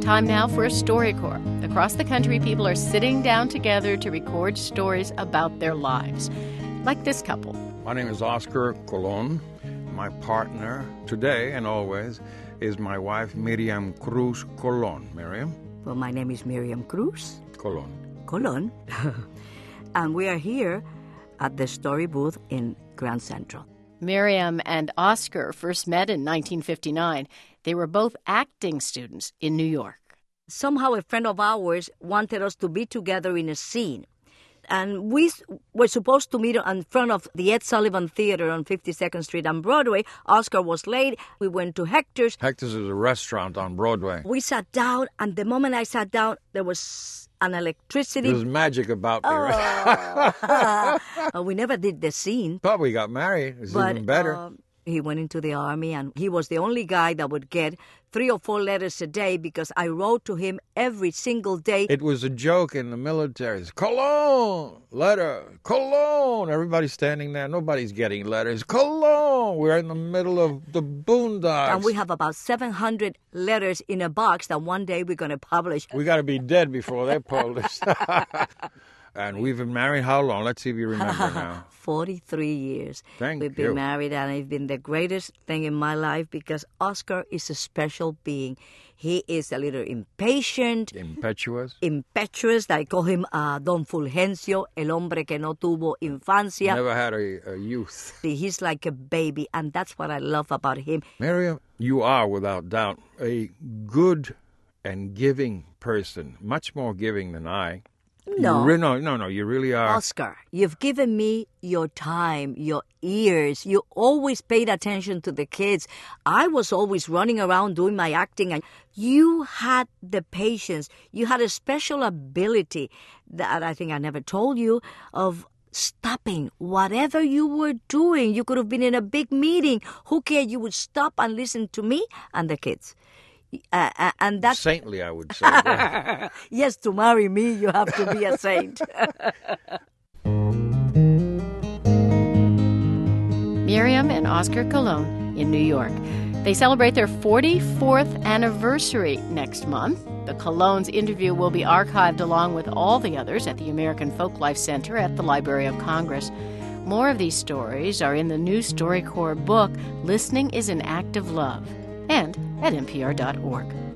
Time now for a StoryCorps. Across the country, people are sitting down together to record stories about their lives. Like this couple. My name is Oscar Colon. My partner today and always is my wife, Miriam Cruz Colon. Miriam? Well, my name is Miriam Cruz Colon. And we are here at the Story Booth in Grand Central. Miriam and Oscar first met in 1959. They were both acting students in New York. Somehow a friend of ours wanted us to be together in a scene. And we were supposed to meet in front of the Ed Sullivan Theater on 52nd Street on Broadway. Oscar was late. We went to Hector's. Hector's is a restaurant on Broadway. We sat down, and the moment I sat down, there was an electricity. There's magic about me, right? We never did the scene. But we got married. It's even better. He went into the army, and he was the only guy that would get 3 or 4 letters a day because I wrote to him every single day. It was a joke in the military. It's Cologne, letter, Cologne. Everybody's standing there. Nobody's getting letters. Cologne. We're in the middle of the boondocks. And we have about 700 letters in a box that one day we're going to publish. We got to be dead before they're published. And we've been married how long? Let's see if you remember now. 43 years. Thank We've you. been married, and it's been the greatest thing in my life because Oscar is a special being. He is a little impatient. Impetuous. I call him Don Fulgencio, el hombre que no tuvo infancia. Never had a youth. He's like a baby, and that's what I love about him. Miriam, you are without doubt a good and giving person, much more giving than I. No. You really are. Oscar, you've given me your time, your ears. You always paid attention to the kids. I was always running around doing my acting, and you had the patience. You had a special ability that I think I never told you of stopping whatever you were doing. You could have been in a big meeting. Who cared? You would stop and listen to me and the kids. And that's saintly, I would say. Yes, to marry me, you have to be a saint. Miriam and Oscar Colon in New York. They celebrate their 44th anniversary next month. The Colon's interview will be archived along with all the others at the American Folklife Center at the Library of Congress. More of these stories are in the new StoryCorps book, Listening is an Act of Love, and at NPR.org.